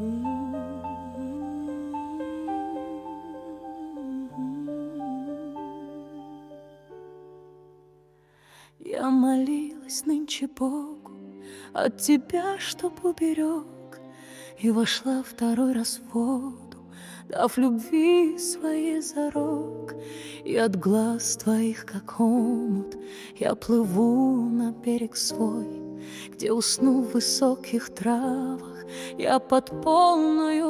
Я молилась нынче Богу от тебя, чтоб уберег, и вошла второй раз в воду, дав любви своей зарок. И от глаз твоих, как омут, я плыву на берег свой, где усну в высоких травах я под полною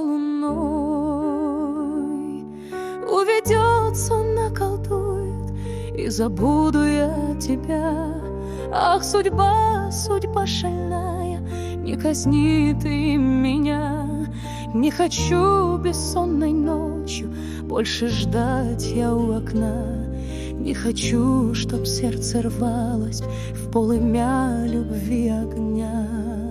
луной. Уведет сон, наколдует, и забуду я тебя. Ах, судьба, судьба шальная, не казни ты меня. Не хочу бессонной ночью больше ждать я у окна. Не хочу, чтоб сердце рвалось в полымя любви огня.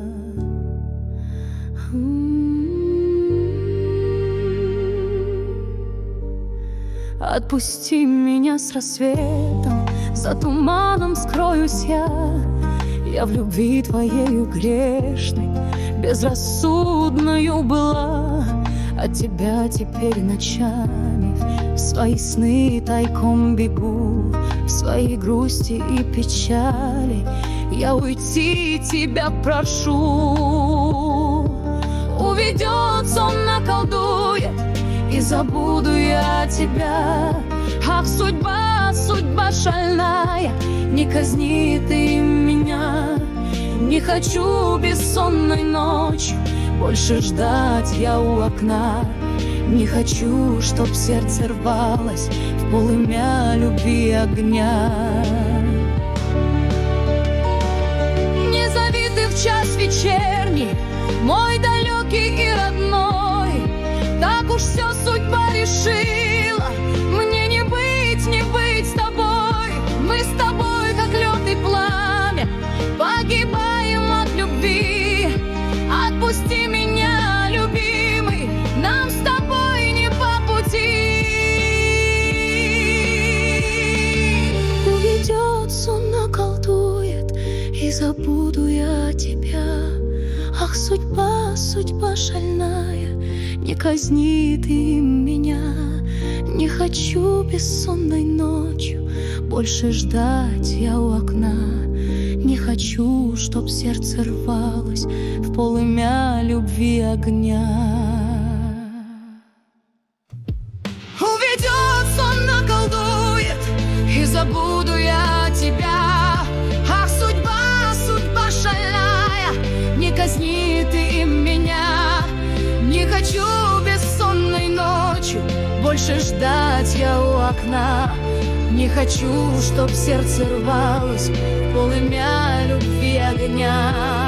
Отпусти меня с рассветом, за туманом скроюсь я. Я в любви твоею грешной, безрассудною была. От тебя теперь ночами в свои сны тайком бегу, в своей грусти и печали я уйти тебя прошу. Уведет сон, наколдует, и забуду я тебя. Ах, судьба, судьба шальная, не казни ты меня. Не хочу бессонной ночью больше ждать я у окна. Не хочу, чтоб сердце рвалось в полымя любви огня. Не зови ты в час вечерний, мой далекий и родной. Так уж все судьба решила, мне не быть с тобой. Мы с тобой, как лед и пламя, погибаем от любви. Отпусти меня, любимый, нам с тобой не по пути. Уведет сон, наколдует, и забуду я тебя. Ах, судьба, судьба шальная, не казни ты меня. Не хочу бессонной ночью больше ждать я у окна. Не хочу, чтоб сердце рвалось в полымя любви огня. Уведет сон, наколдует, и забуду я тебя. Ах, судьба, судьба шальная, не казни ты меня. Не хочу бессонной ночью больше ждать я у окна. Не хочу, чтоб сердце рвалось в полымя любви огня.